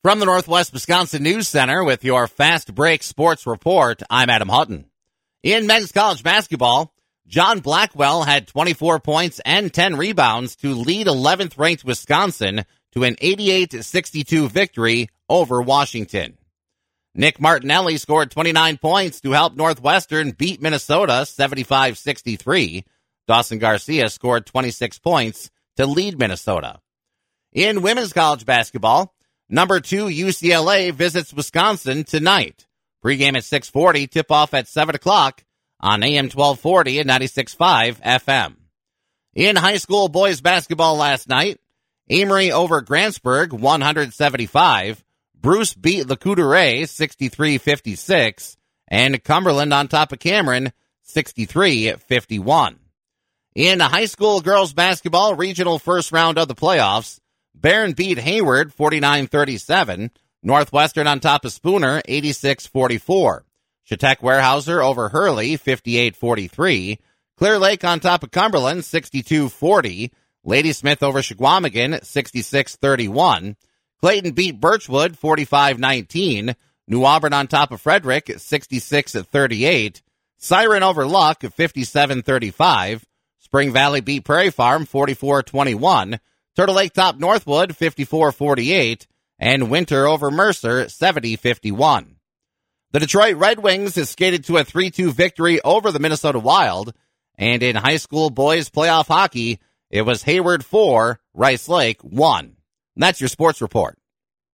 From the Northwest Wisconsin News Center with your Fast Break Sports Report, I'm Adam Hutton. In men's college basketball, John Blackwell had 24 points and 10 rebounds to lead 11th-ranked Wisconsin to an 88-62 victory over Washington. Nick Martinelli scored 29 points to help Northwestern beat Minnesota 75-63. Dawson Garcia scored 26 points to lead Minnesota. In women's college basketball, number 2 UCLA visits Wisconsin tonight. Pregame at 6:40, tip-off at 7 o'clock on AM 1240 and 96.5 FM. In high school boys basketball last night, Amory over Grantsburg 175, Bruce beat Le Coudray 63-56, and Cumberland on top of Cameron 63-51. In high school girls basketball regional first round of the playoffs, Barron beat Hayward 49-37. Northwestern on top of Spooner 86-44. Chautauqua Weyerhaeuser over Hurley 58-43. Clear Lake on top of Cumberland 62-40. Ladysmith over Shawamigan 66-31. Clayton beat Birchwood 45-19. New Auburn on top of Frederick 66-38. Siren over Luck 57-35. Spring Valley beat Prairie Farm 44-21. Turtle Lake topped Northwood 54-48, and Winter over Mercer 70-51. The Detroit Red Wings has skated to a 3-2 victory over the Minnesota Wild, and in high school boys playoff hockey, it was Hayward 4, Rice Lake 1. And that's your sports report.